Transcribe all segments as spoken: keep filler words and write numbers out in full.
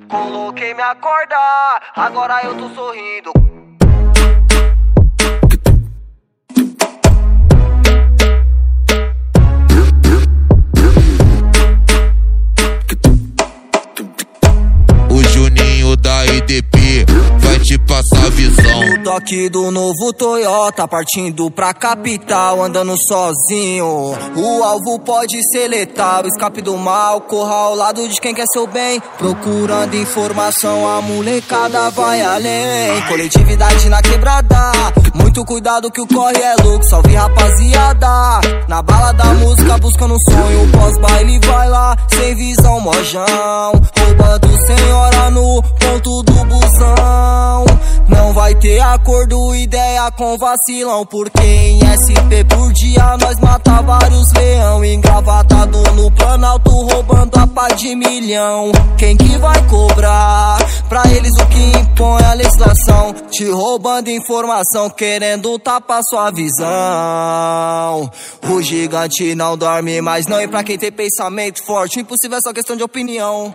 Coloquei minha corda, agora eu tô sorrindo. O Juninho da E D P vai te passar a visão. O toque do novo Toyota, partindo pra capital, andando sozinho. O alvo pode ser letal, escape do mal, corra ao lado de quem quer seu bem. Procurando informação, a molecada vai além. Coletividade na quebrada, muito cuidado que o corre é louco. Salve rapaziada, na bala da música buscando um sonho. Pós-baile vai lá, sem visão, mojão, roubando sem hora no ponto do busão. Não vai ter acordo, ideia com vacilão, porque em S P por dia nós mata vários leão. Engravatado no Planalto, roubando a pá de milhão. Quem que vai cobrar? Pra eles o que impõe a legislação, te roubando informação, querendo tapar sua visão. O gigante não dorme mais não, e pra quem tem pensamento forte, o impossível é só questão de opinião.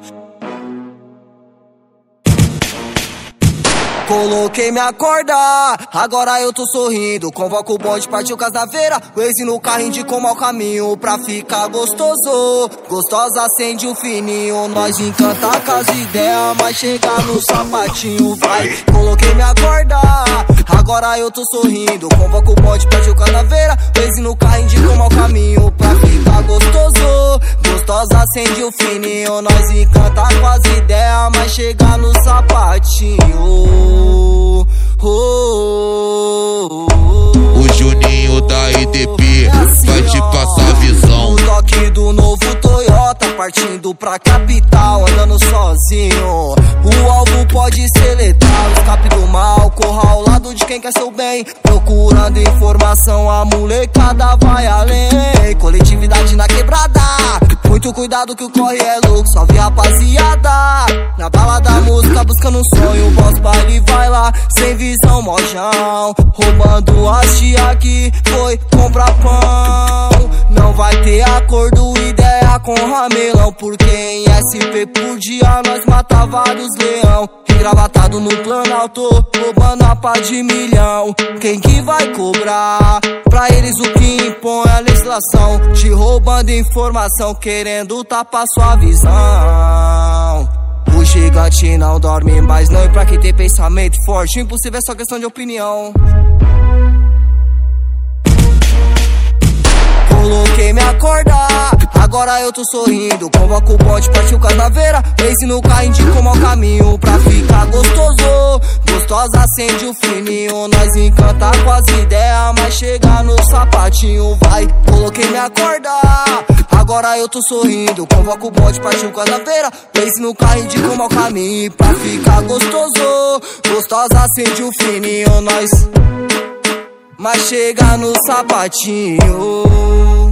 Coloquei minha corda, agora eu tô sorrindo. Convoco o bonde, partiu casaveira. Waze no carro indicou mau caminho pra ficar gostoso. Gostosa acende o fininho, nós encanta com as ideias, mas chega no sapatinho, vai. Coloquei minha corda, agora eu tô sorrindo. Convoco o bonde, partiu casaveira. Waze no carro indicou mau caminho pra ficar gostoso. Gostosa acende o fininho, nós encanta com as ideias, mas chega no sapatinho. Oh, oh, oh. O Juninho da E D P é assim, vai te passar a visão. O toque do novo Toyota, partindo pra capital, andando sozinho. O alvo pode ser letal, escape do mal, corra ao lado de quem quer seu bem. Procurando informação, a molecada vai além. Coletividade na quebrada, muito cuidado que o corre é louco. Salve rapaziada, na bala da música buscando um sonho. O boss baile vai lá, sem visão, mojão, roubando as tia que foi comprar pão. Não vai ter acordo, ideia com ramelão, porque em S P por dia nós mata vários leão. Engravatado no Planalto, roubando a pá de milhão. Quem que vai cobrar? Pra eles o que impõe a legislação, te roubando informação, querendo tapar sua visão. O gigante não dorme mais não, e pra quem tem pensamento forte, o impossível é só questão de opinião. Coloquei minha corda, agora eu tô sorrindo. Convoco o bonde, partiu casaveira. Waze no carro indicou mau caminho pra ficar gostoso. Gostosa acende o fininho, nós encanta com as ideias, mas chega no sapatinho, vai. Coloquei minha corda, agora eu tô sorrindo. Convoco o bonde, partiu casaveira. Waze no carro indicou mau caminho pra ficar gostoso. Gostosa acende o fininho, nós, mas chega no sapatinho.